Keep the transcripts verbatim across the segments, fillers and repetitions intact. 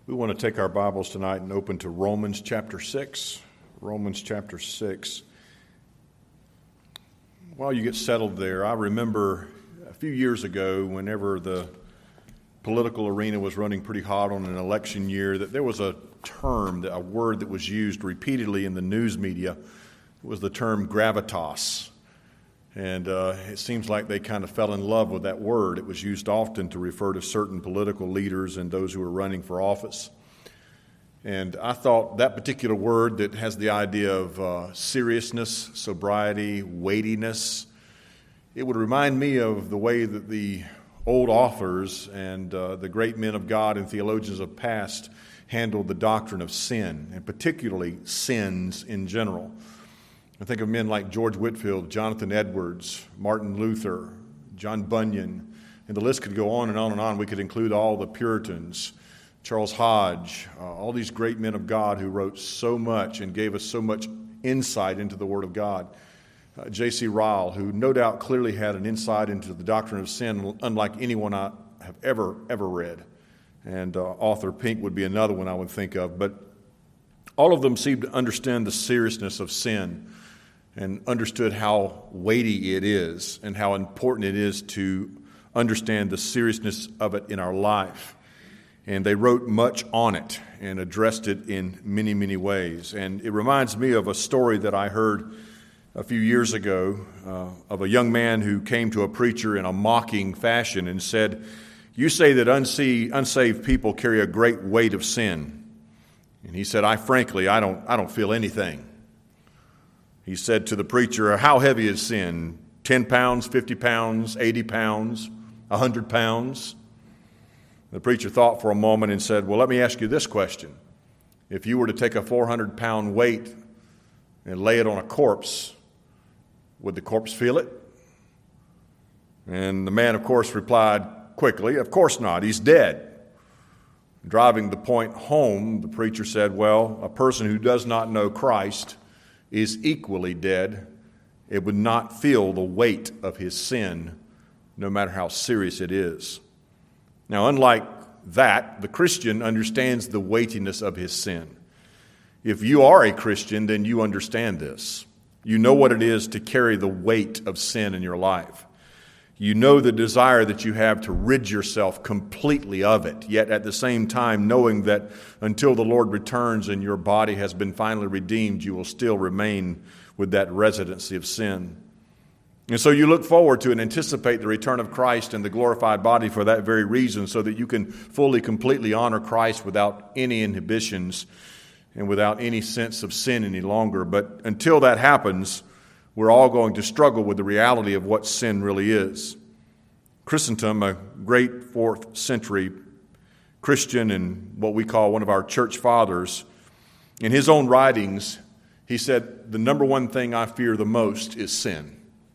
We want to take our Bibles tonight and open to Romans chapter six. Romans chapter six. While you get settled there, I remember a few years ago, whenever the political arena was running pretty hot on an election year, that there was a term, a word that was used repeatedly in the news media. It was the term gravitas. And uh, it seems like they kind of fell in love with that word. It was used often to refer to certain political leaders and those who were running for office. And I thought that particular word that has the idea of uh, seriousness, sobriety, weightiness, it would remind me of the way that the old authors and uh, the great men of God and theologians of past handled the doctrine of sin, and particularly sins in general. I think of men like George Whitefield, Jonathan Edwards, Martin Luther, John Bunyan, and the list could go on and on and on. We could include all the Puritans, Charles Hodge, uh, all these great men of God who wrote so much and gave us so much insight into the Word of God. Uh, J C Ryle, who no doubt clearly had an insight into the doctrine of sin unlike anyone I have ever, ever read. And uh, Arthur Pink would be another one I would think of. But all of them seemed to understand the seriousness of sin and understood how weighty it is and how important it is to understand the seriousness of it in our life. And they wrote much on it and addressed it in many, many ways. And it reminds me of a story that I heard a few years ago uh, of a young man who came to a preacher in a mocking fashion and said, "You say that unse- unsaved people carry a great weight of sin." And he said, I frankly, I don't, I don't feel anything. He said to the preacher, "How heavy is sin? ten pounds, fifty pounds, eighty pounds, one hundred pounds? The preacher thought for a moment and said, "Well, let me ask you this question. If you were to take a four hundred pound weight and lay it on a corpse, would the corpse feel it?" And the man, of course, replied quickly, "Of course not. He's dead." Driving the point home, the preacher said, "Well, a person who does not know Christ is equally dead. It would not feel the weight of his sin, no matter how serious it is." Now, unlike that, the Christian understands the weightiness of his sin. If you are a Christian, then you understand this. You know what it is to carry the weight of sin in your life. You know the desire that you have to rid yourself completely of it, yet at the same time knowing that until the Lord returns and your body has been finally redeemed, you will still remain with that residency of sin. And so you look forward to and anticipate the return of Christ and the glorified body for that very reason, so that you can fully, completely honor Christ without any inhibitions and without any sense of sin any longer. But until that happens, we're all going to struggle with the reality of what sin really is. Chrysostom, a great fourth century Christian and what we call one of our church fathers, in his own writings, he said, "The number one thing I fear the most is sin."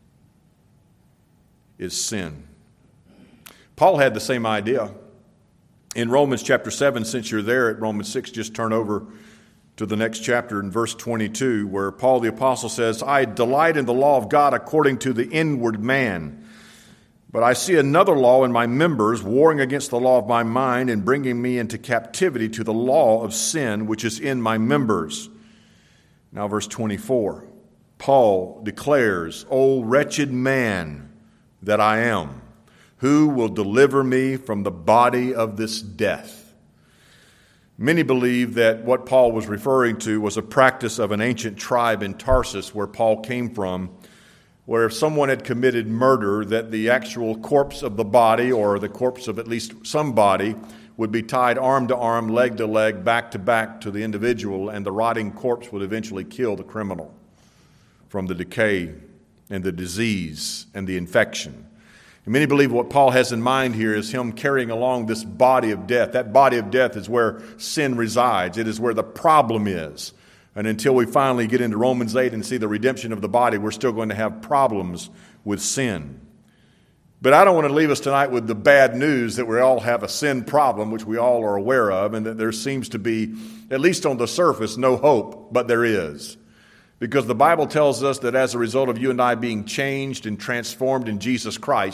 Is sin. Paul had the same idea. In Romans chapter seven, since you're there at Romans six, just turn over to the next chapter in verse twenty-two, where Paul the apostle says, "I delight in the law of God according to the inward man. But I see another law in my members, warring against the law of my mind and bringing me into captivity to the law of sin which is in my members." Now verse twenty-four, Paul declares, "O wretched man that I am, who will deliver me from the body of this death?" Many believe that what Paul was referring to was a practice of an ancient tribe in Tarsus, where Paul came from, where if someone had committed murder, that the actual corpse of the body, or the corpse of at least some body, would be tied arm to arm, leg to leg, back to back to the individual, and the rotting corpse would eventually kill the criminal from the decay and the disease and the infection. And many believe what Paul has in mind here is him carrying along this body of death. That body of death is where sin resides. It is where the problem is. And until we finally get into Romans eight and see the redemption of the body, we're still going to have problems with sin. But I don't want to leave us tonight with the bad news that we all have a sin problem, which we all are aware of, and that there seems to be, at least on the surface, no hope, but there is. Because the Bible tells us that as a result of you and I being changed and transformed in Jesus Christ,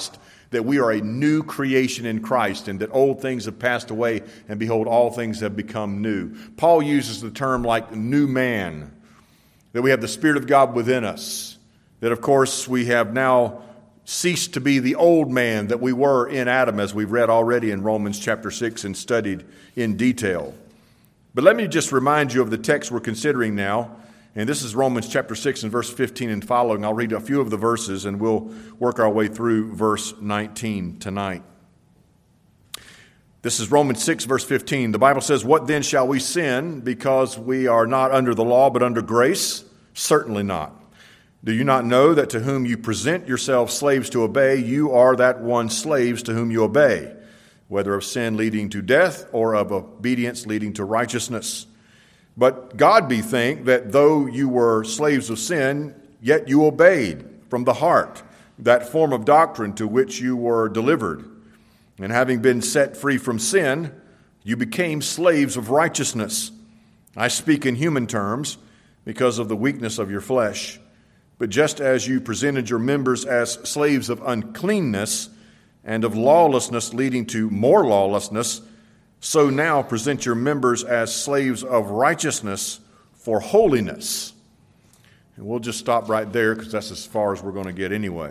that we are a new creation in Christ and that old things have passed away and behold, all things have become new. Paul uses the term like new man, that we have the Spirit of God within us, that of course we have now ceased to be the old man that we were in Adam, as we've read already in Romans chapter six and studied in detail. But let me just remind you of the text we're considering now. And this is Romans chapter six and verse fifteen and following. I'll read a few of the verses and we'll work our way through verse nineteen tonight. This is Romans six verse fifteen. The Bible says, "What then shall we sin because we are not under the law but under grace? Certainly not. Do you not know that to whom you present yourselves slaves to obey, you are that one slaves to whom you obey, whether of sin leading to death or of obedience leading to righteousness? But God be thanked that though you were slaves of sin, yet you obeyed from the heart that form of doctrine to which you were delivered. And having been set free from sin, you became slaves of righteousness. I speak in human terms because of the weakness of your flesh. But just as you presented your members as slaves of uncleanness and of lawlessness leading to more lawlessness, so now present your members as slaves of righteousness for holiness." And we'll just stop right there because that's as far as we're going to get anyway.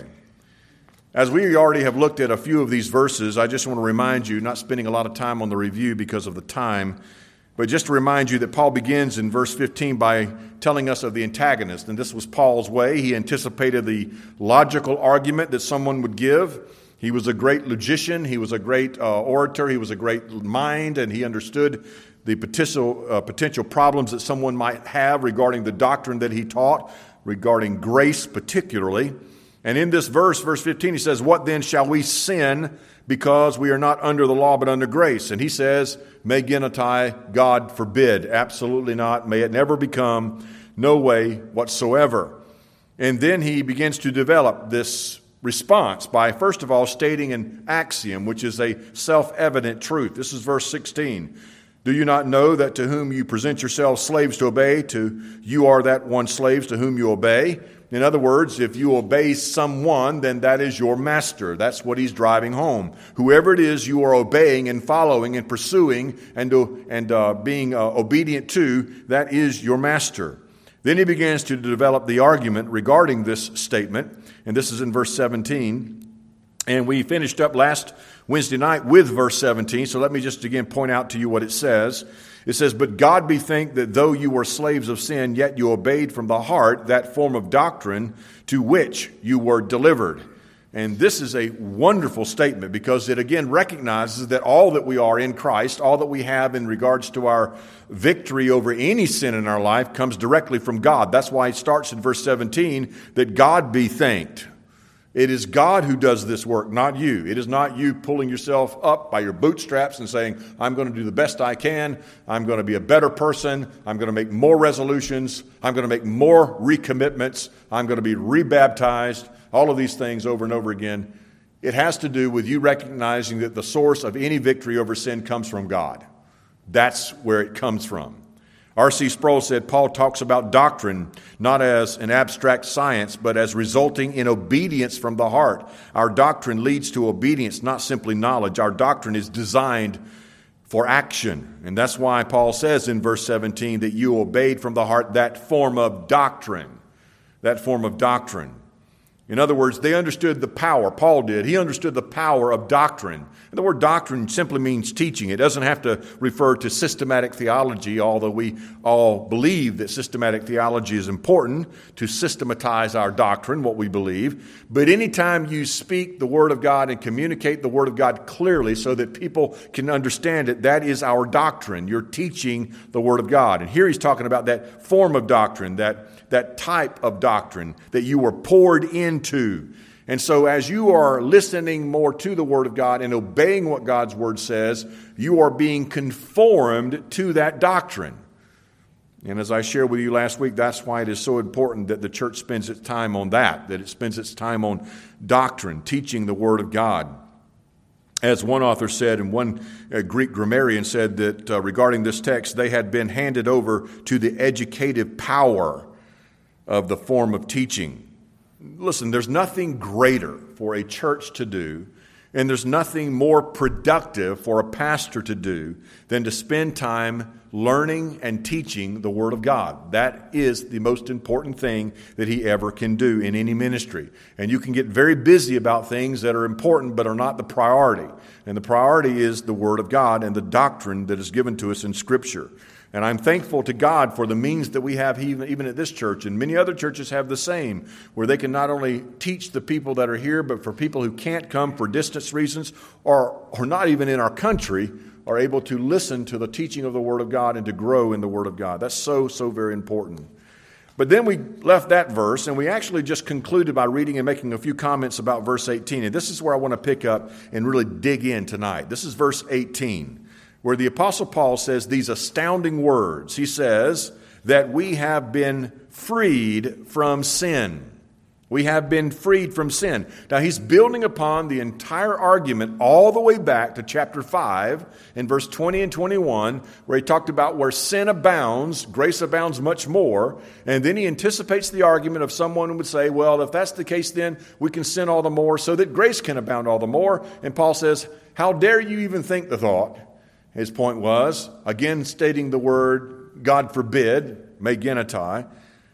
As we already have looked at a few of these verses, I just want to remind you, not spending a lot of time on the review because of the time, but just to remind you that Paul begins in verse fifteen by telling us of the antagonist. And this was Paul's way. He anticipated the logical argument that someone would give. He was a great logician, he was a great uh, orator, he was a great mind, and he understood the potential, uh, potential problems that someone might have regarding the doctrine that he taught, regarding grace particularly. And in this verse, verse fifteen, he says, "What then shall we sin because we are not under the law but under grace?" And he says, "Me genotai, God forbid." Absolutely not. May it never become. No way whatsoever. And then he begins to develop this response by, first of all, stating an axiom, which is a self-evident truth. This is verse sixteen. "Do you not know that to whom you present yourselves slaves to obey, to you are that one slaves to whom you obey?" In other words, if you obey someone, then that is your master. That's what he's driving home. Whoever it is you are obeying and following and pursuing and, uh, and uh, being uh, obedient to, that is your master. Then he begins to develop the argument regarding this statement, and this is in verse seventeen. And we finished up last Wednesday night with verse seventeen, so let me just again point out to you what it says. It says, "But God be thanked that though you were slaves of sin, yet you obeyed from the heart that form of doctrine to which you were delivered." And this is a wonderful statement because it again recognizes that all that we are in Christ, all that we have in regards to our victory over any sin in our life comes directly from God. That's why it starts in verse seventeen, that God be thanked. It is God who does this work, not you. It is not you pulling yourself up by your bootstraps and saying, "I'm going to do the best I can. I'm going to be a better person. I'm going to make more resolutions. I'm going to make more recommitments. I'm going to be rebaptized." All of these things over and over again. It has to do with you recognizing that the source of any victory over sin comes from God. That's where it comes from. R C Sproul said, Paul talks about doctrine not as an abstract science, but as resulting in obedience from the heart. Our doctrine leads to obedience, not simply knowledge. Our doctrine is designed for action. And that's why Paul says in verse seventeen that you obeyed from the heart that form of doctrine. That form of doctrine. In other words, they understood the power. Paul did. He understood the power of doctrine. And the word doctrine simply means teaching. It doesn't have to refer to systematic theology, although we all believe that systematic theology is important to systematize our doctrine, what we believe. But anytime you speak the Word of God and communicate the Word of God clearly so that people can understand it, that is our doctrine. You're teaching the Word of God. And here he's talking about that form of doctrine, that that type of doctrine that you were poured into. And so as you are listening more to the Word of God and obeying what God's Word says, you are being conformed to that doctrine. And as I shared with you last week, that's why it is so important that the church spends its time on that, that it spends its time on doctrine, teaching the Word of God. As one author said, and one uh, Greek grammarian said that uh, regarding this text, they had been handed over to the educative power of the form of teaching. Listen, there's nothing greater for a church to do And there's nothing more productive for a pastor to do than to spend time learning and teaching the Word of God. That is the most important thing that he ever can do in any ministry. And you can get very busy about things that are important but are not the priority. And the priority is the Word of God and the doctrine that is given to us in Scripture. And I'm thankful to God for the means that we have even, even at this church, and many other churches have the same, where they can not only teach the people that are here, but for people who can't come for distance reasons or, or not even in our country, are able to listen to the teaching of the Word of God and to grow in the Word of God. That's so, so very important. But then we left that verse, and we actually just concluded by reading and making a few comments about verse eighteen. And this is where I want to pick up and really dig in tonight. This is verse eighteen. Where the Apostle Paul says these astounding words. He says that we have been freed from sin. We have been freed from sin. Now he's building upon the entire argument all the way back to chapter five in verse twenty and twenty-one, where he talked about where sin abounds, grace abounds much more. And then he anticipates the argument of someone who would say, well, if that's the case, then we can sin all the more so that grace can abound all the more. And Paul says, how dare you even think the thought? His point was, again stating the word, God forbid, me genetai.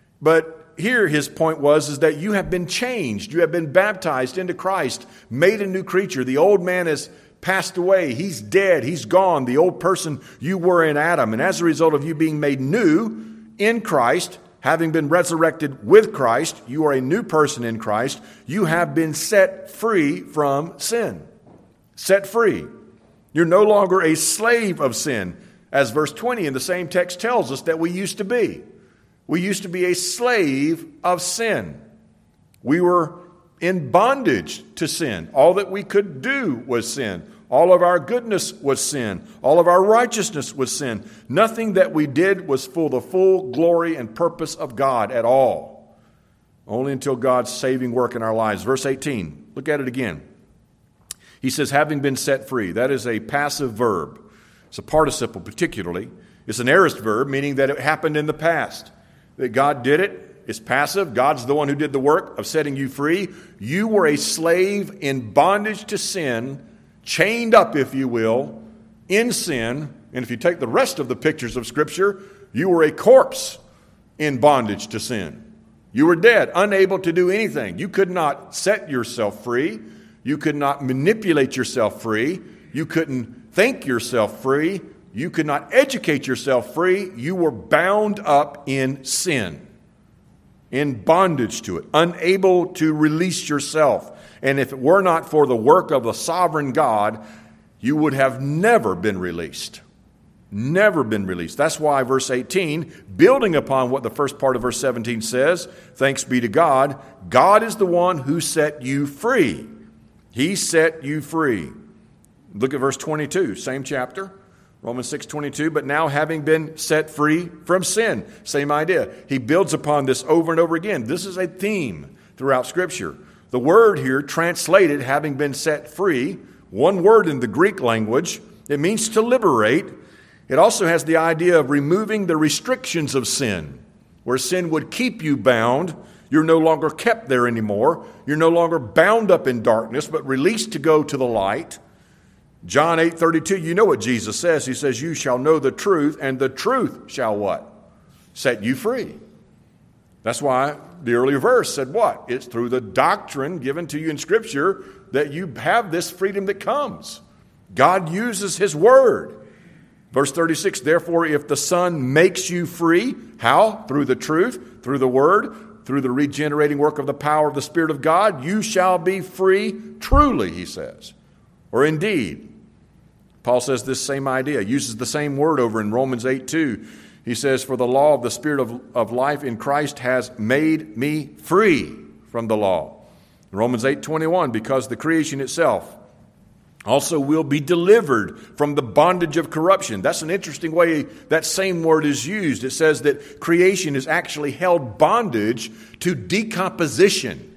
But here his point was is that you have been changed. You have been baptized into Christ, made a new creature. The old man has passed away. He's dead. He's gone. The old person you were in Adam. And as a result of you being made new in Christ, having been resurrected with Christ, you are a new person in Christ. You have been set free from sin. Set free. You're no longer a slave of sin, as verse twenty in the same text tells us that we used to be. We used to be a slave of sin. We were in bondage to sin. All that we could do was sin. All of our goodness was sin. All of our righteousness was sin. Nothing that we did was for the full glory and purpose of God at all. Only until God's saving work in our lives. Verse eighteen, look at it again. He says, having been set free. That is a passive verb. It's a participle particularly. It's an aorist verb, meaning that it happened in the past. That God did it. It's passive. God's the one who did the work of setting you free. You were a slave in bondage to sin, chained up, if you will, in sin. And if you take the rest of the pictures of Scripture, you were a corpse in bondage to sin. You were dead, unable to do anything. You could not set yourself free. You could not manipulate yourself free. You couldn't think yourself free. You could not educate yourself free. You were bound up in sin, in bondage to it, unable to release yourself. And if it were not for the work of the sovereign God, you would have never been released. Never been released. That's why verse eighteen, building upon what the first part of verse seventeen says, thanks be to God, God is the one who set you free. He set you free. Look at verse twenty-two, same chapter, Romans six twenty-two. But now having been set free from sin, same idea. He builds upon this over and over again. This is a theme throughout Scripture. The word here translated, having been set free, one word in the Greek language, it means to liberate. It also has the idea of removing the restrictions of sin, where sin would keep you bound. You're no longer kept there anymore. You're no longer bound up in darkness, but released to go to the light. John eight thirty-two, you know what Jesus says. He says, you shall know the truth, and the truth shall what? Set you free. That's why the earlier verse said what? It's through the doctrine given to you in Scripture that you have this freedom that comes. God uses His Word. Verse thirty-six, therefore, if the Son makes you free, how? Through the truth, through the Word, through the regenerating work of the power of the Spirit of God, you shall be free truly, he says. Or indeed. Paul says this same idea, uses the same word over in Romans eight two. He says, for the law of the Spirit of, of life in Christ has made me free from the law. In Romans eight twenty-one, because the creation itself also will be delivered from the bondage of corruption. That's an interesting way that same word is used. It says that creation is actually held bondage to decomposition.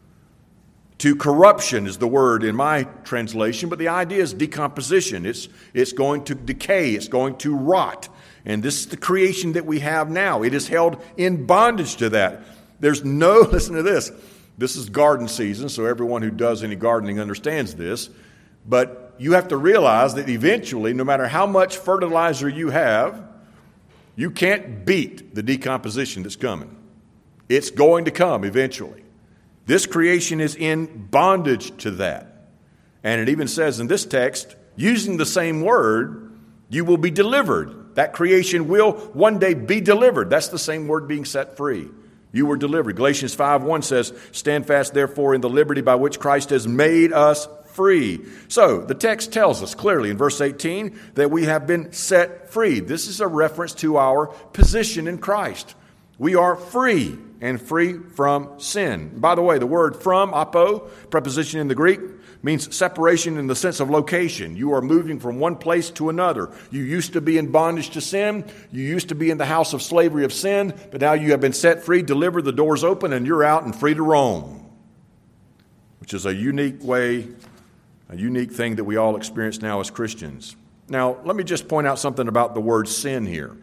To corruption is the word in my translation, but the idea is decomposition. It's, it's going to decay. It's going to rot. And this is the creation that we have now. It is held in bondage to that. There's no, listen to this, This is garden season, so everyone who does any gardening understands this. But you have to realize that eventually, no matter how much fertilizer you have, you can't beat the decomposition that's coming. It's going to come eventually. This creation is in bondage to that. And it even says in this text, using the same word, you will be delivered. That creation will one day be delivered. That's the same word, being set free. You were delivered. Galatians five one says, stand fast therefore in the liberty by which Christ has made us free. So the text tells us clearly in verse eighteen that we have been set free. This is a reference to our position in Christ. We are free and free from sin. By the way, the word from, apo, preposition in the Greek, means separation in the sense of location. You are moving from one place to another. You used to be in bondage to sin. You used to be in the house of slavery of sin, but now you have been set free, delivered, the doors open, and you're out and free to roam, which is a unique way, a unique thing that we all experience now as Christians. Now, let me just point out something about the word sin here.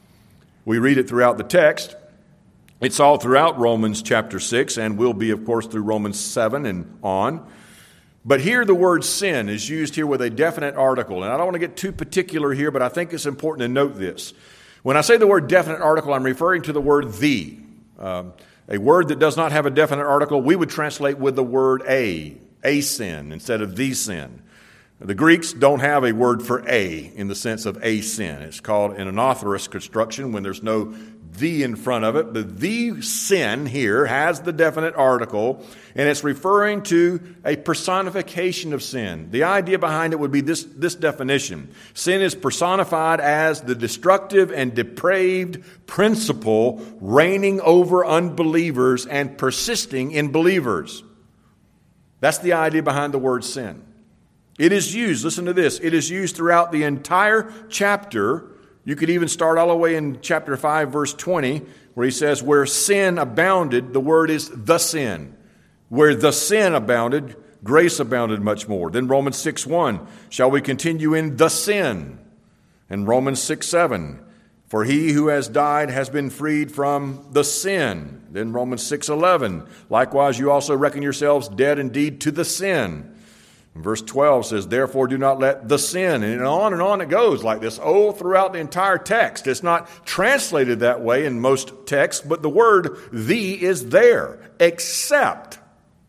We read it throughout the text. It's all throughout Romans chapter six, and will be, of course, through Romans seven and on. But here the word sin is used here with a definite article. And I don't want to get too particular here, but I think it's important to note this. When I say the word definite article, I'm referring to the word the. Um, a word that does not have a definite article, we would translate with the word a, a sin, instead of the sin. The Greeks don't have a word for a in the sense of a sin. It's called an anotherous construction when there's no the in front of it. But the sin here has the definite article, and it's referring to a personification of sin. The idea behind it would be this, this definition. Sin is personified as the destructive and depraved principle reigning over unbelievers and persisting in believers. That's the idea behind the word sin. It is used, listen to this, it is used throughout the entire chapter. You could even start all the way in chapter five, verse twenty, where he says, where sin abounded, the word is the sin. Where the sin abounded, grace abounded much more. Then Romans six one, shall we continue in the sin? And Romans six seven, for he who has died has been freed from the sin. Then Romans six eleven, likewise you also reckon yourselves dead indeed to the sin. And verse twelve says, therefore do not let the sin, and on and on it goes like this, oh, throughout the entire text. It's not translated that way in most texts, but the word the is there, except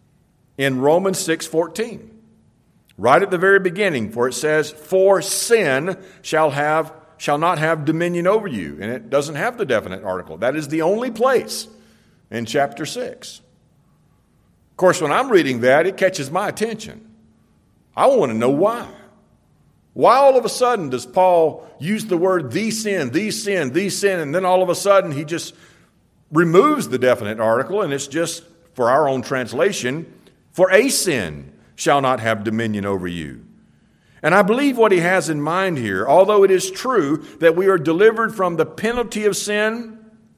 in Romans six fourteen. Right at the very beginning, for it says, for sin shall have shall not have dominion over you. And it doesn't have the definite article. That is the only place in chapter six. Of course, when I'm reading that, it catches my attention. I want to know why. Why all of a sudden does Paul use the word the sin, the sin, the sin, and then all of a sudden he just removes the definite article, and it's just, for our own translation, for a sin shall not have dominion over you. And I believe what he has in mind here, although it is true that we are delivered from the penalty of sin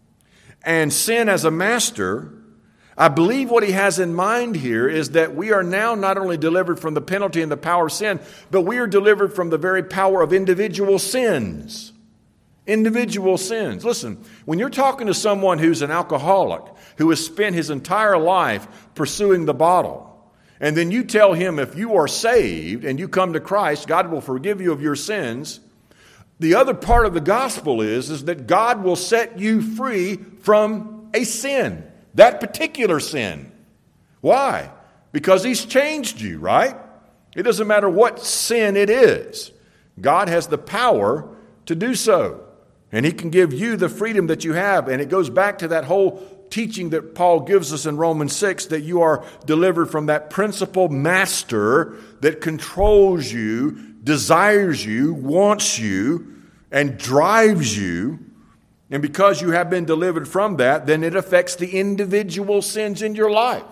and sin as a master, I believe what he has in mind here is that we are now not only delivered from the penalty and the power of sin, but we are delivered from the very power of individual sins. Individual sins. Listen, when you're talking to someone who's an alcoholic, who has spent his entire life pursuing the bottle, and then you tell him if you are saved and you come to Christ, God will forgive you of your sins, the other part of the gospel is, is that God will set you free from a sin. That particular sin. Why? Because he's changed you, right? It doesn't matter what sin it is. God has the power to do so. And he can give you the freedom that you have. And it goes back to that whole teaching that Paul gives us in Romans six, that you are delivered from that principal master that controls you, desires you, wants you, and drives you. And because you have been delivered from that, then it affects the individual sins in your life.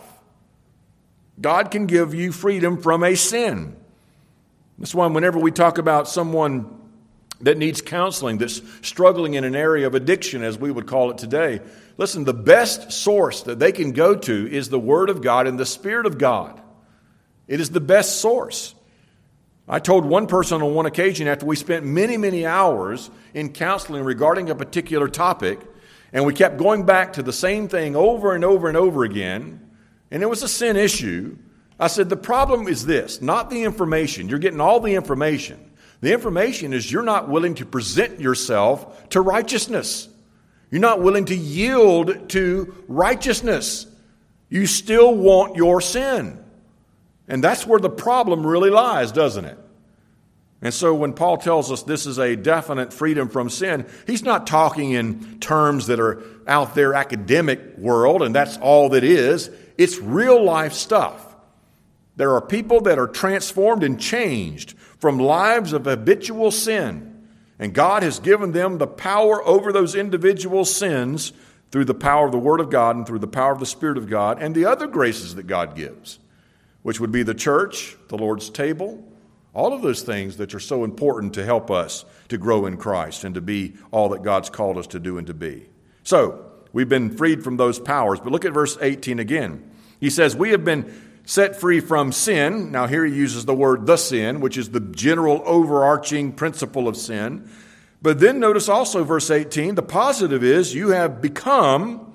God can give you freedom from a sin. That's why whenever we talk about someone that needs counseling, that's struggling in an area of addiction, as we would call it today, listen, the best source that they can go to is the Word of God and the Spirit of God. It is the best source. I told one person on one occasion, after we spent many, many hours in counseling regarding a particular topic, and we kept going back to the same thing over and over and over again, and it was a sin issue. I said, the problem is this, not the information. You're getting all the information. The information is you're not willing to present yourself to righteousness. You're not willing to yield to righteousness. You still want your sin. And that's where the problem really lies, doesn't it? And so when Paul tells us this is a definite freedom from sin, he's not talking in terms that are out there academic world, and that's all that is. It's real life stuff. There are people that are transformed and changed from lives of habitual sin. And God has given them the power over those individual sins through the power of the Word of God and through the power of the Spirit of God and the other graces that God gives, which would be the church, the Lord's table, all of those things that are so important to help us to grow in Christ and to be all that God's called us to do and to be. So, we've been freed from those powers. But look at verse eighteen again. He says, we have been set free from sin. Now here he uses the word the sin, which is the general overarching principle of sin. But then notice also verse eighteen, the positive is you have become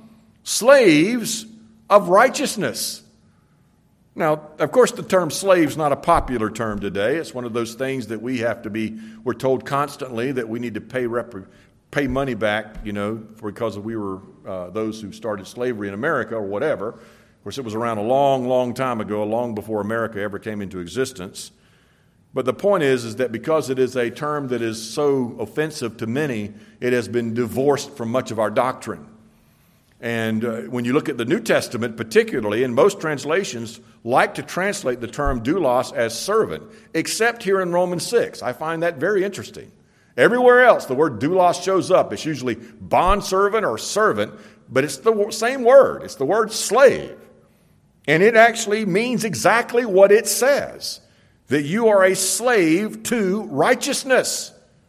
slaves of righteousness. Now, of course, the term slave is not a popular term today. It's one of those things that we have to be, we're told constantly that we need to pay rep, pay money back, you know, because we were uh, those who started slavery in America or whatever. Of course, it was around a long, long time ago, long before America ever came into existence. But the point is, is that because it is a term that is so offensive to many, it has been divorced from much of our doctrine. And uh, when you look at the New Testament particularly, and most translations like to translate the term doulos as servant, except here in Romans six. I find that very interesting. Everywhere else, the word doulos shows up. It's usually bondservant or servant, but it's the same word. It's the word slave. And it actually means exactly what it says, that you are a slave to righteousness,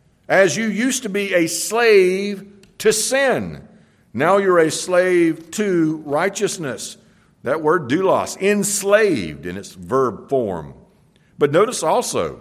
as you used to be a slave to sin. Now you're a slave to righteousness. That word doulos, enslaved in its verb form. But notice also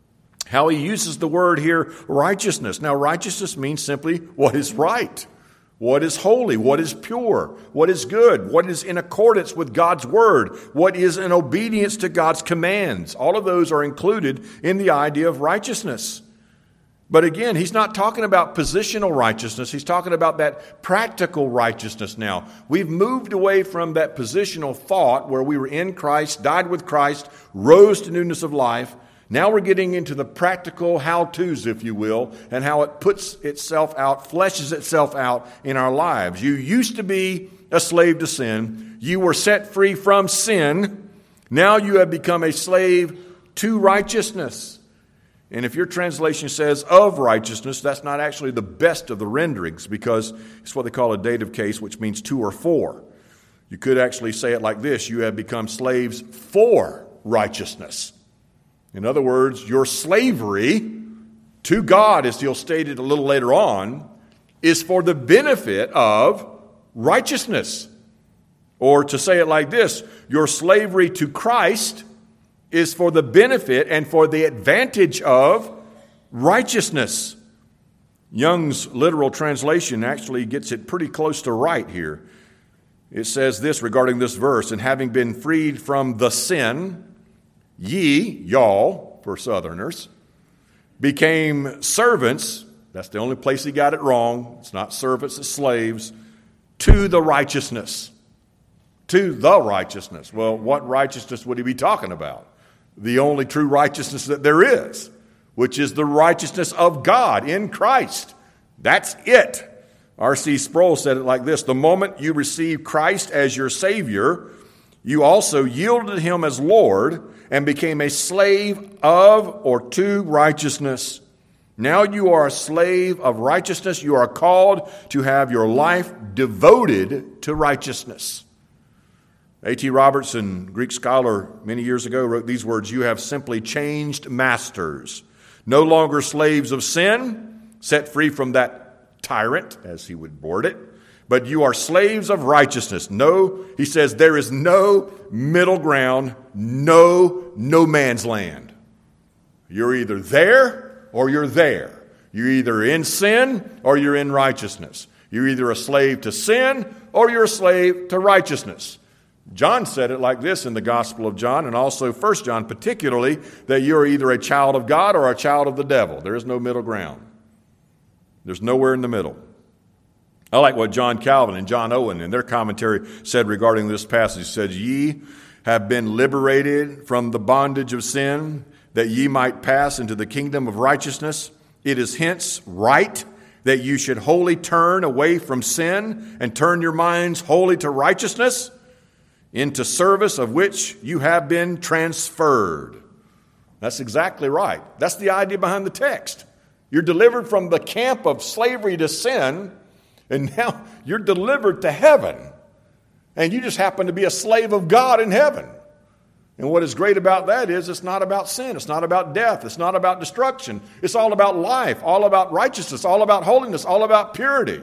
how he uses the word here, righteousness. Now righteousness means simply what is right, what is holy, what is pure, what is good, what is in accordance with God's word, what is in obedience to God's commands. All of those are included in the idea of righteousness. But again, he's not talking about positional righteousness. He's talking about that practical righteousness now. We've moved away from that positional thought where we were in Christ, died with Christ, rose to newness of life. Now we're getting into the practical how-tos, if you will, and how it puts itself out, fleshes itself out in our lives. You used to be a slave to sin. You were set free from sin. Now you have become a slave to righteousness. And if your translation says of righteousness, that's not actually the best of the renderings, because it's what they call a dative case, which means to or for. You could actually say it like this: you have become slaves for righteousness. In other words, your slavery to God, as he'll state it a little later on, is for the benefit of righteousness. Or to say it like this, your slavery to Christ is for the benefit and for the advantage of righteousness. Young's literal translation actually gets it pretty close to right here. It says this regarding this verse, and having been freed from the sin, ye, y'all, for Southerners, became servants. That's the only place he got it wrong. It's not servants, it's slaves, to the righteousness. To the righteousness. Well, what righteousness would he be talking about? The only true righteousness that there is, which is the righteousness of God in Christ. That's it. R C Sproul said it like this: the moment you receive Christ as your Savior, you also yielded him as Lord and became a slave of or to righteousness. Now you are a slave of righteousness. You are called to have your life devoted to righteousness. A T Robertson, Greek scholar, many years ago wrote these words: you have simply changed masters. No longer slaves of sin, set free from that tyrant, as he would word it, but you are slaves of righteousness. No, he says, there is no middle ground, no no man's land. You're either there or you're there. You're either in sin or you're in righteousness. You're either a slave to sin or you're a slave to righteousness. John said it like this in the Gospel of John, and also First John particularly, that you're either a child of God or a child of the devil. There is no middle ground. There's nowhere in the middle. I like what John Calvin and John Owen in their commentary said regarding this passage. It said, ye have been liberated from the bondage of sin, that ye might pass into the kingdom of righteousness. It is hence right that you should wholly turn away from sin and turn your minds wholly to righteousness, into service of which you have been transferred. That's exactly right. That's the idea behind the text. You're delivered from the camp of slavery to sin, and now you're delivered to heaven. And you just happen to be a slave of God in heaven. And what is great about that is it's not about sin. It's not about death. It's not about destruction. It's all about life, all about righteousness, all about holiness, all about purity.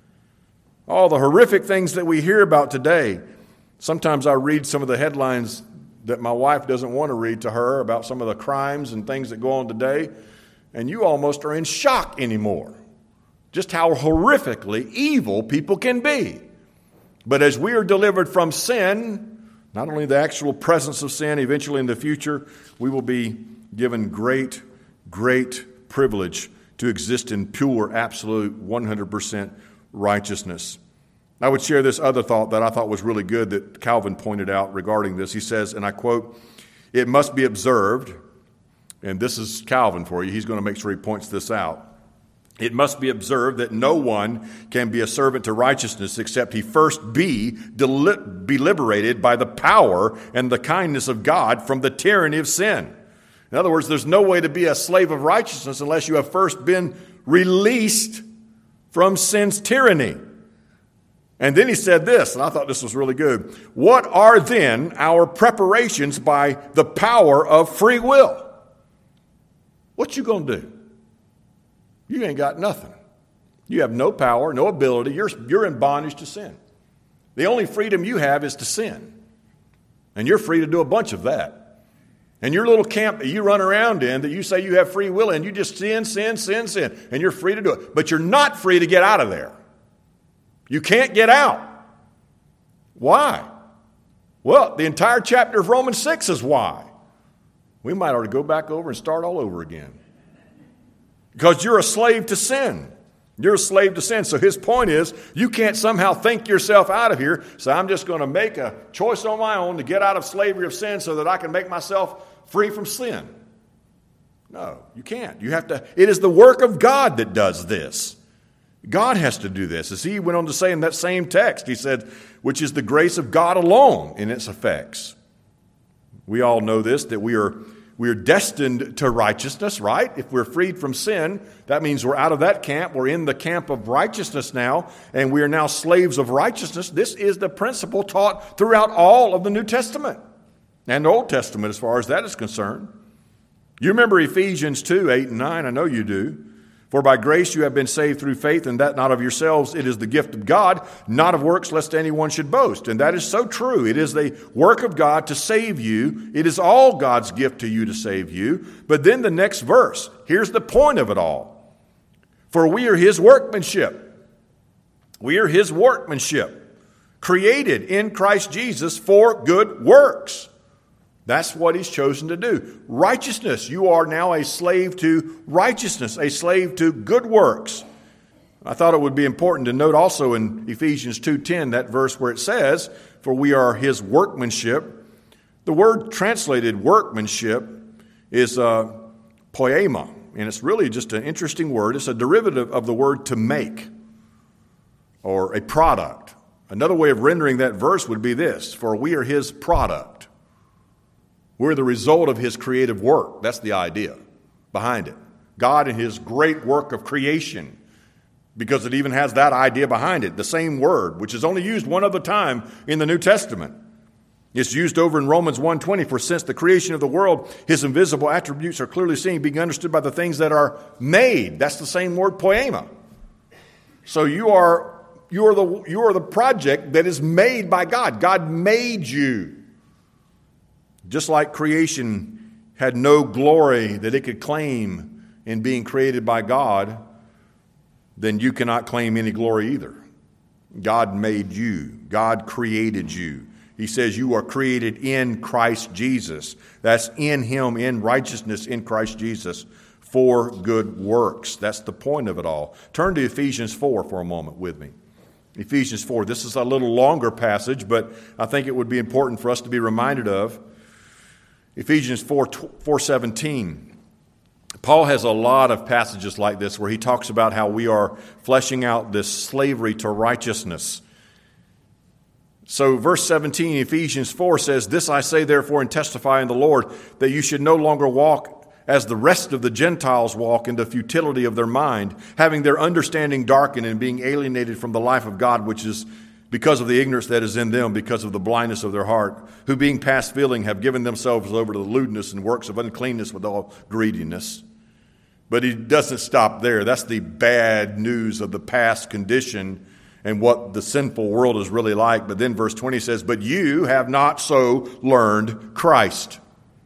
All the horrific things that we hear about today. Sometimes I read some of the headlines that my wife doesn't want to read to her about some of the crimes and things that go on today. And you almost are in shock anymore. Just how horrifically evil people can be. But as we are delivered from sin, not only the actual presence of sin, eventually in the future, we will be given great, great privilege to exist in pure, absolute, one hundred percent righteousness. I would share this other thought that I thought was really good that Calvin pointed out regarding this. He says, and I quote, it must be observed, and this is Calvin for you. He's going to make sure he points this out. It must be observed that no one can be a servant to righteousness except he first be, deli- be liberated by the power and the kindness of God from the tyranny of sin. In other words, there's no way to be a slave of righteousness unless you have first been released from sin's tyranny. And then he said this, and I thought this was really good. What are then our preparations by the power of free will? What you going to do? You ain't got nothing. You have no power, no ability. You're, you're in bondage to sin. The only freedom you have is to sin. And you're free to do a bunch of that. And your little camp that you run around in that you say you have free will in, you just sin, sin, sin, sin. And you're free to do it. But you're not free to get out of there. You can't get out. Why? Well, the entire chapter of Romans six is why. We might ought to go back over and start all over again. Because you're a slave to sin. You're a slave to sin. So his point is, you can't somehow think yourself out of here. So I'm just going to make a choice on my own to get out of slavery of sin so that I can make myself free from sin. No, you can't. You have to. It is the work of God that does this. God has to do this. As he went on to say in that same text, he said, which is the grace of God alone in its effects. We all know this, that we are We are destined to righteousness, right? If we're freed from sin, that means we're out of that camp. We're in the camp of righteousness now, and we are now slaves of righteousness. This is the principle taught throughout all of the New Testament and the Old Testament as far as that is concerned. You remember Ephesians two, eight and nine. I know you do. For by grace you have been saved through faith, and that not of yourselves. It is the gift of God, not of works, lest anyone should boast. And that is so true. It is the work of God to save you. It is all God's gift to you to save you. But then the next verse, here's the point of it all. For we are his workmanship. We are his workmanship, created in Christ Jesus for good works. That's what he's chosen to do. Righteousness. You are now a slave to righteousness, a slave to good works. I thought it would be important to note also in Ephesians two ten, that verse where it says, for we are his workmanship. The word translated workmanship is uh, poema, and it's really just an interesting word. It's a derivative of the word to make, or a product. Another way of rendering that verse would be this, for we are his product. We're the result of his creative work. That's the idea behind it. God and his great work of creation, because it even has that idea behind it. The same word, which is only used one other time in the New Testament. It's used over in Romans one twenty, for since the creation of the world, his invisible attributes are clearly seen, being understood by the things that are made. That's the same word, poema. So you are, you are the, you are the project that is made by God. God made you. Just like creation had no glory that it could claim in being created by God, then you cannot claim any glory either. God made you. God created you. He says you are created in Christ Jesus. That's in Him, in righteousness in Christ Jesus, for good works. That's the point of it all. Turn to Ephesians four for a moment with me. Ephesians four. This is a little longer passage, but I think it would be important for us to be reminded of. Ephesians four, four seventeen. Paul has a lot of passages like this where he talks about how we are fleshing out this slavery to righteousness. So verse seventeen, Ephesians four says, "This I say therefore and testify in the Lord, that you should no longer walk as the rest of the Gentiles walk in the futility of their mind, having their understanding darkened and being alienated from the life of God, which is because of the ignorance that is in them, because of the blindness of their heart, who being past feeling have given themselves over to the lewdness and works of uncleanness with all greediness." But he doesn't stop there. That's the bad news of the past condition and what the sinful world is really like. But then verse twenty says, "But you have not so learned Christ."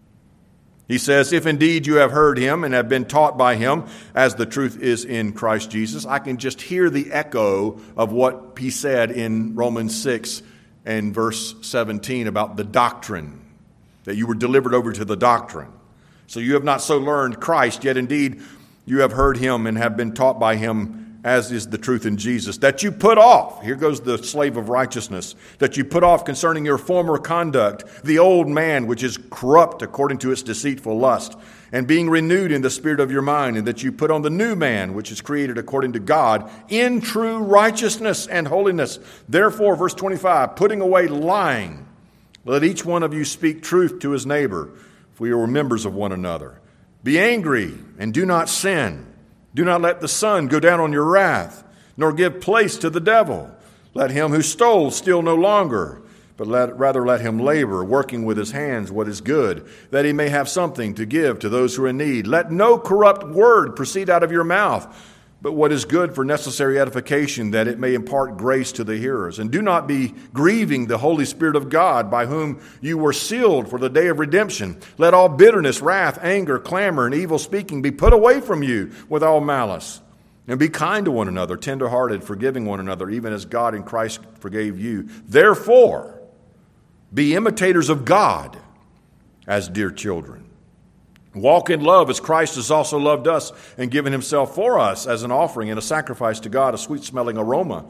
He says, "If indeed you have heard Him and have been taught by Him, as the truth is in Christ Jesus." I can just hear the echo of what he said in Romans six and verse seventeen about the doctrine, that you were delivered over to the doctrine. So you have not so learned Christ, yet indeed you have heard Him and have been taught by Him, as is the truth in Jesus, that you put off, here goes the slave of righteousness, that you put off concerning your former conduct, the old man which is corrupt according to its deceitful lust, and being renewed in the spirit of your mind, and that you put on the new man which is created according to God in true righteousness and holiness. Therefore, verse twenty-five, putting away lying, let each one of you speak truth to his neighbor, for we are members of one another. Be angry and do not sin. Do not let the sun go down on your wrath, nor give place to the devil. Let him who stole steal no longer, but let, rather let him labor, working with his hands what is good, that he may have something to give to those who are in need. Let no corrupt word proceed out of your mouth, but what is good for necessary edification, that it may impart grace to the hearers. And do not be grieving the Holy Spirit of God, by whom you were sealed for the day of redemption. Let all bitterness, wrath, anger, clamor, and evil speaking be put away from you with all malice. And be kind to one another, tenderhearted, forgiving one another, even as God in Christ forgave you. Therefore, be imitators of God as dear children. Walk in love as Christ has also loved us and given Himself for us as an offering and a sacrifice to God, a sweet-smelling aroma.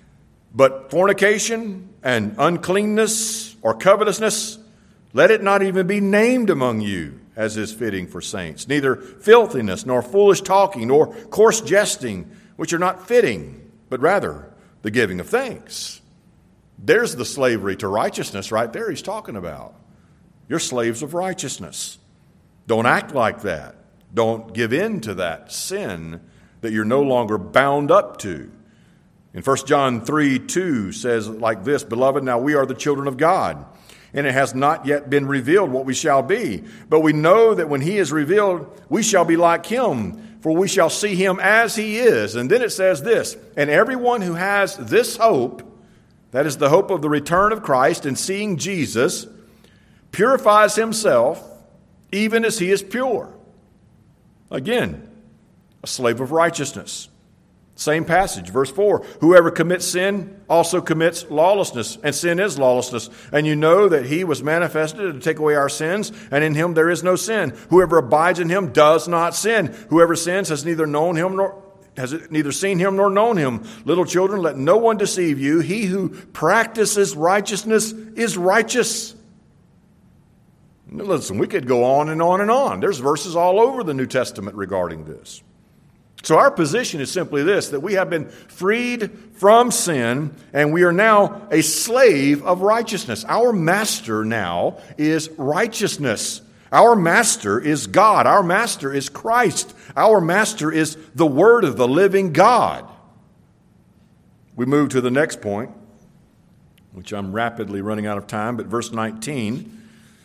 But fornication and uncleanness or covetousness, let it not even be named among you, as is fitting for saints. Neither filthiness, nor foolish talking, nor coarse jesting, which are not fitting, but rather the giving of thanks. There's the slavery to righteousness right there he's talking about. You're slaves of righteousness. Don't act like that. Don't give in to that sin that you're no longer bound up to. In First John three two says like this, "Beloved, now we are the children of God, and it has not yet been revealed what we shall be. But we know that when He is revealed, we shall be like Him, for we shall see Him as He is." And then it says this, "And everyone who has this hope," that is the hope of the return of Christ and seeing Jesus, "purifies himself even as He is pure." Again, a slave of righteousness. Same passage, verse four. "Whoever commits sin also commits lawlessness, and sin is lawlessness. And you know that He was manifested to take away our sins, and in Him there is no sin. Whoever abides in Him does not sin. Whoever sins has neither known Him nor has neither seen Him nor known Him. Little children, let no one deceive you. He who practices righteousness is righteous." Listen, we could go on and on and on. There's verses all over the New Testament regarding this. So our position is simply this, that we have been freed from sin, and we are now a slave of righteousness. Our master now is righteousness. Our master is God. Our master is Christ. Our master is the Word of the living God. We move to the next point, which I'm rapidly running out of time, but verse nineteen,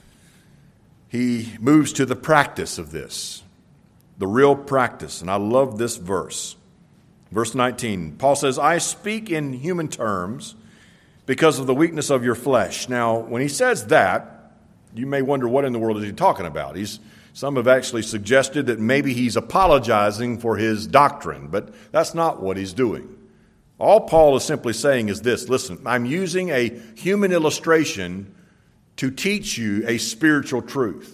he moves to the practice of this, the real practice. And I love this verse. Verse nineteen, Paul says, "I speak in human terms because of the weakness of your flesh." Now, when he says that, you may wonder what in the world is he talking about. He's, some have actually suggested that maybe he's apologizing for his doctrine, but that's not what he's doing. All Paul is simply saying is this: listen, I'm using a human illustration to teach you a spiritual truth.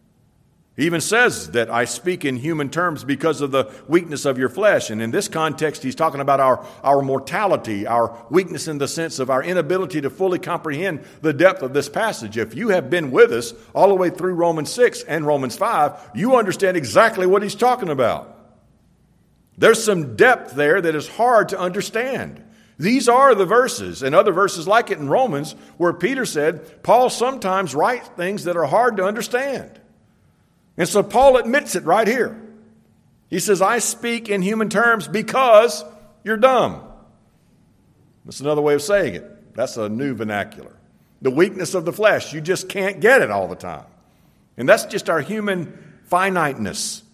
He even says that I speak in human terms because of the weakness of your flesh. And in this context, he's talking about our, our mortality, our weakness in the sense of our inability to fully comprehend the depth of this passage. If you have been with us all the way through Romans six and Romans five, you understand exactly what he's talking about. There's some depth there that is hard to understand. These are the verses, and other verses like it in Romans, where Peter said, Paul sometimes writes things that are hard to understand. And so Paul admits it right here. He says, I speak in human terms because you're dumb. That's another way of saying it. That's a new vernacular. The weakness of the flesh, you just can't get it all the time. And that's just our human finiteness.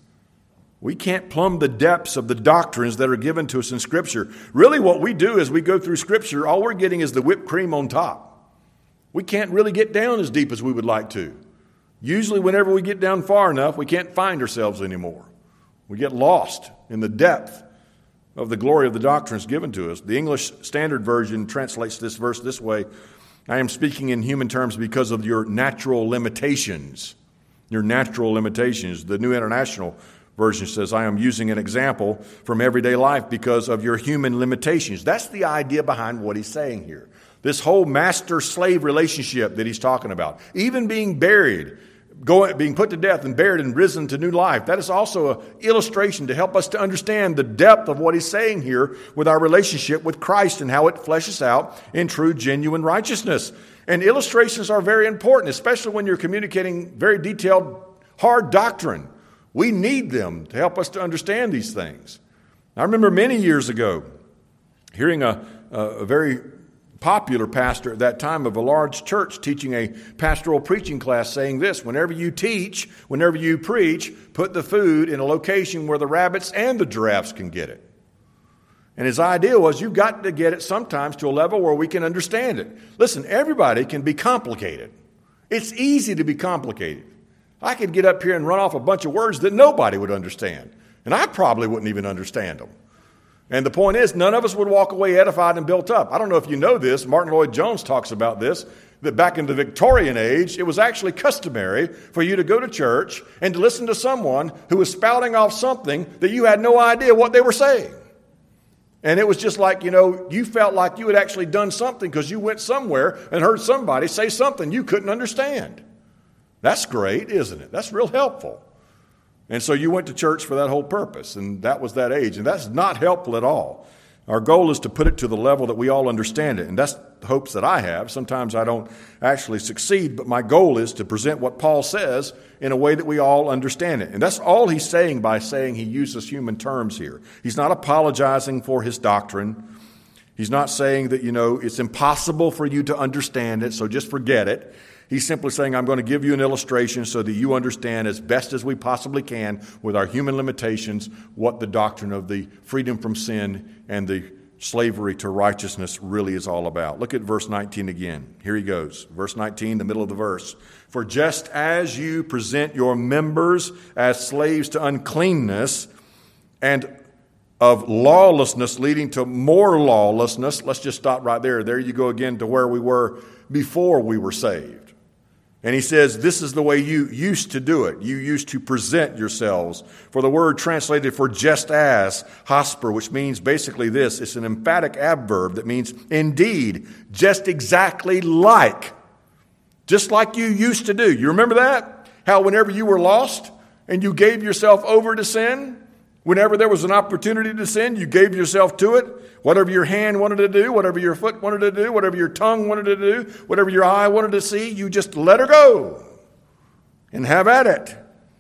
We can't plumb the depths of the doctrines that are given to us in Scripture. Really what we do as we go through Scripture, all we're getting is the whipped cream on top. We can't really get down as deep as we would like to. Usually whenever we get down far enough, we can't find ourselves anymore. We get lost in the depth of the glory of the doctrines given to us. The English Standard Version translates this verse this way: I am speaking in human terms because of your natural limitations. Your natural limitations. The New International Version says, I am using an example from everyday life because of your human limitations. That's the idea behind what he's saying here. This whole master-slave relationship that he's talking about, even being buried, going, being put to death and buried and risen to new life, that is also an illustration to help us to understand the depth of what he's saying here with our relationship with Christ and how it fleshes out in true, genuine righteousness. And illustrations are very important, especially when you're communicating very detailed, hard doctrine. We need them to help us to understand these things. I remember many years ago hearing a, a very popular pastor at that time of a large church teaching a pastoral preaching class saying this: whenever you teach, whenever you preach, put the food in a location where the rabbits and the giraffes can get it. And his idea was you've got to get it sometimes to a level where we can understand it. Listen, everybody can be complicated. It's easy to be complicated. I could get up here and run off a bunch of words that nobody would understand. And I probably wouldn't even understand them. And the point is, none of us would walk away edified and built up. I don't know if you know this. Martin Lloyd-Jones talks about this, that back in the Victorian age, it was actually customary for you to go to church and to listen to someone who was spouting off something that you had no idea what they were saying. And it was just like, you know, you felt like you had actually done something because you went somewhere and heard somebody say something you couldn't understand. That's great, isn't it? That's real helpful. And so you went to church for that whole purpose, and that was that age. And that's not helpful at all. Our goal is to put it to the level that we all understand it, and that's the hopes that I have. Sometimes I don't actually succeed, but my goal is to present what Paul says in a way that we all understand it. And that's all he's saying by saying he uses human terms here. He's not apologizing for his doctrine. He's not saying that, you know, it's impossible for you to understand it, so just forget it. He's simply saying, I'm going to give you an illustration so that you understand as best as we possibly can with our human limitations what the doctrine of the freedom from sin and the slavery to righteousness really is all about. Look at verse nineteen again. Here he goes. Verse nineteen, the middle of the verse. For just as you present your members as slaves to uncleanness and of lawlessness leading to more lawlessness, let's just stop right there. There you go again to where we were before we were saved. And he says, this is the way you used to do it. You used to present yourselves. For the word translated for just as, hosper, which means basically this. It's an emphatic adverb that means indeed, just exactly like. Just like you used to do. You remember that? How whenever you were lost and you gave yourself over to sin, whenever there was an opportunity to sin, you gave yourself to it. Whatever your hand wanted to do, whatever your foot wanted to do, whatever your tongue wanted to do, whatever your eye wanted to see, you just let her go and have at it.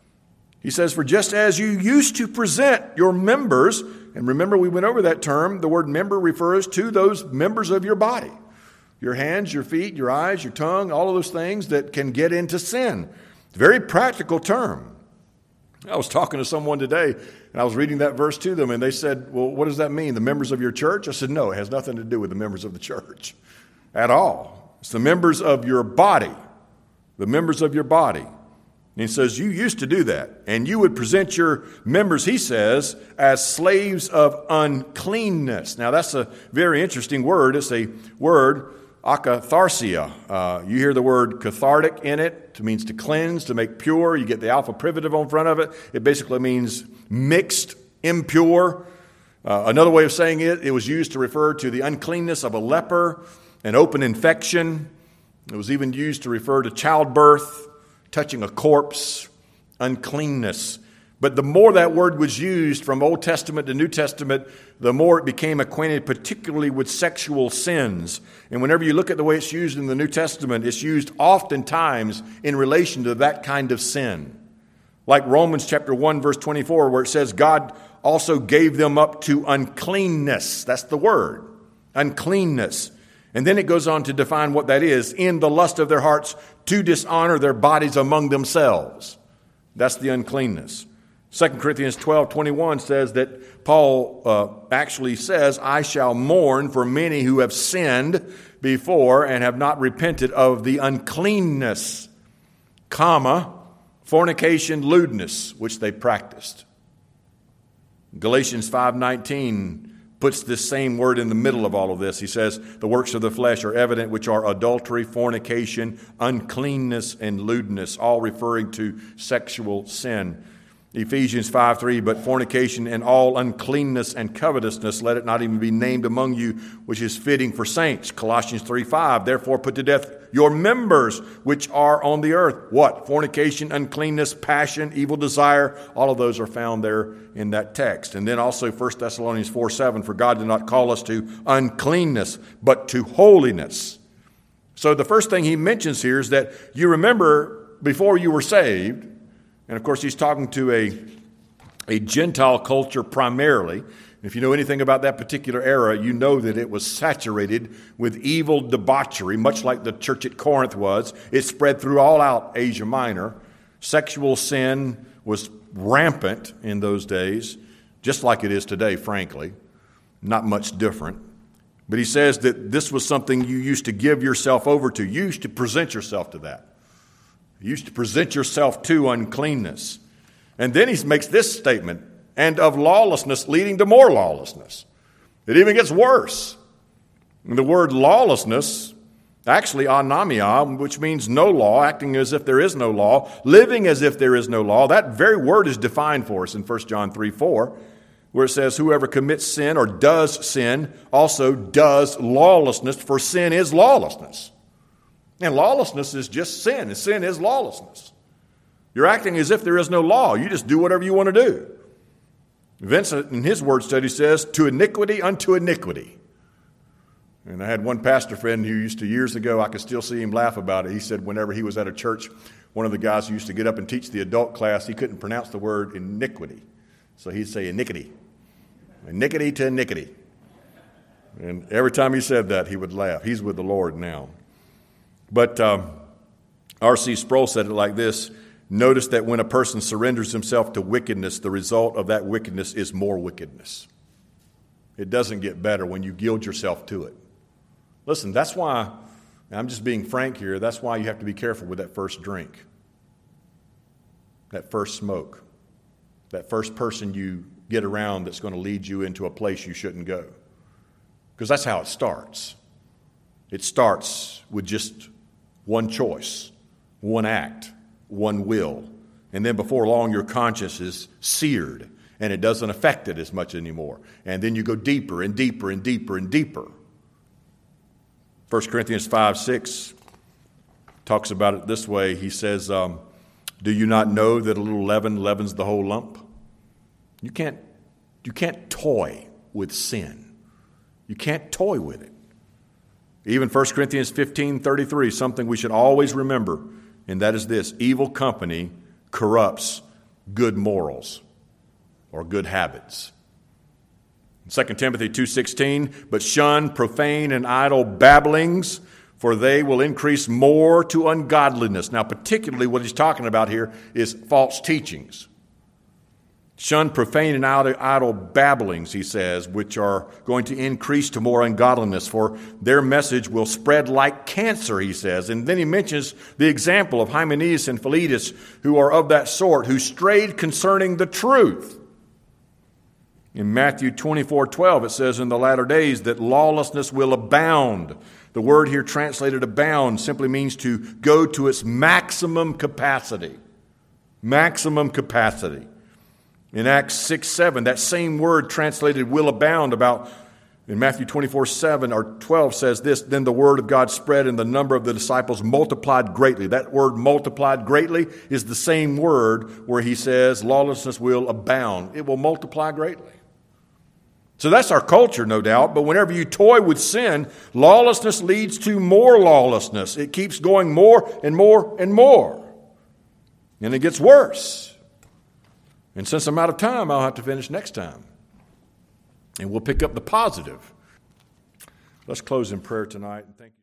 He says, for just as you used to present your members, and remember we went over that term, the word member refers to those members of your body. Your hands, your feet, your eyes, your tongue, all of those things that can get into sin. It's a very practical term. I was talking to someone today, and I was reading that verse to them, and they said, well, what does that mean, the members of your church? I said, no, it has nothing to do with the members of the church at all. It's the members of your body, the members of your body. And he says, you used to do that. And you would present your members, he says, as slaves of uncleanness. Now, that's a very interesting word. It's a word, akatharsia. Uh, you hear the word cathartic in it. It means to cleanse, to make pure. You get the alpha privative on front of it. It basically means mixed, impure. Uh, another way of saying it, it was used to refer to the uncleanness of a leper, an open infection. It was even used to refer to childbirth, touching a corpse, uncleanness. But the more that word was used from Old Testament to New Testament, the more it became acquainted particularly with sexual sins. And whenever you look at the way it's used in the New Testament, it's used oftentimes in relation to that kind of sin. Like Romans chapter one, verse twenty-four, where it says, God also gave them up to uncleanness. That's the word, uncleanness. And then it goes on to define what that is. In the lust of their hearts to dishonor their bodies among themselves. That's the uncleanness. Second Corinthians twelve twenty-one says that Paul uh, actually says, I shall mourn for many who have sinned before and have not repented of the uncleanness, comma, fornication, lewdness, which they practiced. Galatians five nineteen puts this same word in the middle of all of this. He says, the works of the flesh are evident, which are adultery, fornication, uncleanness, and lewdness, all referring to sexual sin. Ephesians five three, but fornication and all uncleanness and covetousness, let it not even be named among you, which is fitting for saints. Colossians three five, therefore put to death your members which are on the earth. What? Fornication, uncleanness, passion, evil desire. All of those are found there in that text. And then also First Thessalonians four seven, for God did not call us to uncleanness, but to holiness. So the first thing he mentions here is that you remember before you were saved, and of course he's talking to a, a Gentile culture primarily. If you know anything about that particular era, you know that it was saturated with evil debauchery, much like the church at Corinth was. It spread through all out Asia Minor. Sexual sin was rampant in those days, just like it is today, frankly. Not much different. But he says that this was something you used to give yourself over to. You used to present yourself to that. You used to present yourself to uncleanness. And then he makes this statement, and of lawlessness leading to more lawlessness. It even gets worse. And the word lawlessness, actually anamia, which means no law, acting as if there is no law, living as if there is no law, that very word is defined for us in First John three four, where it says, whoever commits sin or does sin also does lawlessness, for sin is lawlessness. And lawlessness is just sin, and sin is lawlessness. You're acting as if there is no law. You just do whatever you want to do. Vincent, in his word study, says, to iniquity unto iniquity. And I had one pastor friend who used to, years ago, I could still see him laugh about it. He said whenever he was at a church, one of the guys who used to get up and teach the adult class, he couldn't pronounce the word iniquity. So he'd say iniquity. Iniquity to iniquity. And every time he said that, he would laugh. He's with the Lord now. But um, R C Sproul said it like this. Notice that when a person surrenders himself to wickedness, the result of that wickedness is more wickedness. It doesn't get better when you yield yourself to it. Listen, that's why, I'm just being frank here, that's why you have to be careful with that first drink, that first smoke, that first person you get around that's going to lead you into a place you shouldn't go. Because that's how it starts. It starts with just one choice, one act, one will. And then before long, your conscience is seared, and it doesn't affect it as much anymore. And then you go deeper and deeper and deeper and deeper. First Corinthians five six talks about it this way. He says, um, do you not know that a little leaven leavens the whole lump? You can't, you can't toy with sin. You can't toy with it. Even First Corinthians fifteen thirty-three, something we should always remember, and that is this: evil company corrupts good morals or good habits. Second Timothy two sixteen, but shun profane and idle babblings, for they will increase more to ungodliness. Now, particularly what he's talking about here is false teachings. Shun profane and idle babblings, he says, which are going to increase to more ungodliness, for their message will spread like cancer, he says. And then he mentions the example of Hymenaeus and Philetus, who are of that sort, who strayed concerning the truth. In Matthew twenty-four twelve, it says, in the latter days that lawlessness will abound. The word here translated abound simply means to go to its maximum capacity. Maximum capacity. In Acts six seven, that same word translated will abound about, in Matthew twenty-four seven or twelve says this, then the word of God spread and the number of the disciples multiplied greatly. That word multiplied greatly is the same word where he says lawlessness will abound. It will multiply greatly. So that's our culture, no doubt, but whenever you toy with sin, lawlessness leads to more lawlessness. It keeps going more and more and more. And it gets worse. And since I'm out of time, I'll have to finish next time. And we'll pick up the positive. Let's close in prayer tonight. Thank you.